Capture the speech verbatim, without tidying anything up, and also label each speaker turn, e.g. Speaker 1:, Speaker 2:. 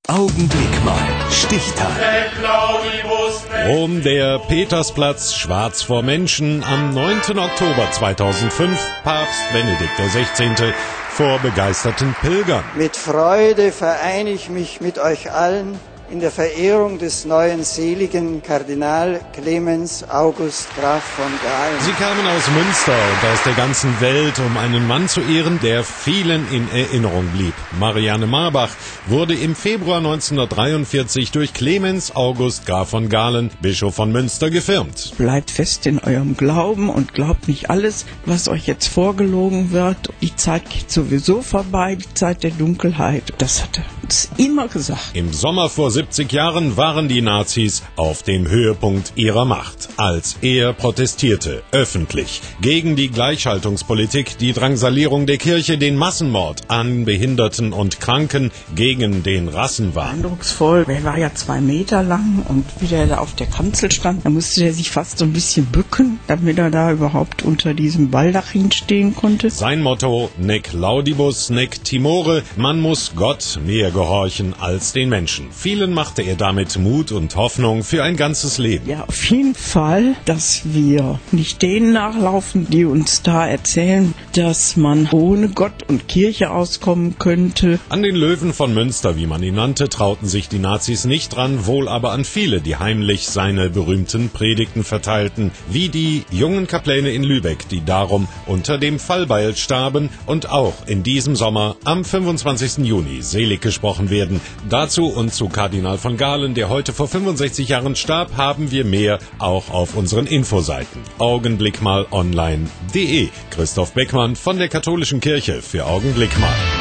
Speaker 1: Augenblick mal. Stichtag.
Speaker 2: Rom, der Petersplatz, schwarz vor Menschen, am neunten Oktober zweitausendfünf, Papst Benedikt der Sechzehnte vor begeisterten Pilgern.
Speaker 3: Mit Freude vereine ich mich mit euch allen in der Verehrung des neuen seligen Kardinal Clemens August Graf von Galen.
Speaker 2: Sie kamen aus Münster und aus der ganzen Welt, um einen Mann zu ehren, der vielen in Erinnerung blieb. Marianne Marbach wurde im Februar neunzehnhundertdreiundvierzig durch Clemens August Graf von Galen, Bischof von Münster, gefirmt.
Speaker 4: Bleibt fest in eurem Glauben und glaubt nicht alles, was euch jetzt vorgelogen wird. Die Zeit geht sowieso vorbei, die Zeit der Dunkelheit. Das hat er uns immer gesagt.
Speaker 2: Im Sommer vor siebzig Jahren waren die Nazis auf dem Höhepunkt ihrer Macht, als er protestierte, öffentlich, gegen die Gleichschaltungspolitik, die Drangsalierung der Kirche, den Massenmord an Behinderten und Kranken, gegen den Rassenwahn.
Speaker 4: Eindrucksvoll. Er war ja zwei Meter lang und wie der da auf der Kanzel stand, da musste der sich fast so ein bisschen bücken, damit er da überhaupt unter diesem Baldachin stehen konnte.
Speaker 2: Sein Motto, nec laudibus, nec timore, man muss Gott mehr gehorchen als den Menschen. Vielen machte er damit Mut und Hoffnung für ein ganzes Leben.
Speaker 4: Ja, auf jeden Fall, dass wir nicht denen nachlaufen, die uns da erzählen, dass man ohne Gott und Kirche auskommen könnte.
Speaker 2: An den Löwen von Münster, wie man ihn nannte, trauten sich die Nazis nicht dran, wohl aber an viele, die heimlich seine berühmten Predigten verteilten, wie die jungen Kapläne in Lübeck, die darum unter dem Fallbeil starben und auch in diesem Sommer am fünfundzwanzigsten Juni selig gesprochen werden. Dazu und zu Kardinal von Galen, der heute vor fünfundsechzig Jahren starb, haben wir mehr auch auf unseren Infoseiten. Augenblickmalonline punkt de. Christoph Beckmann von der Katholischen Kirche für Augenblick mal.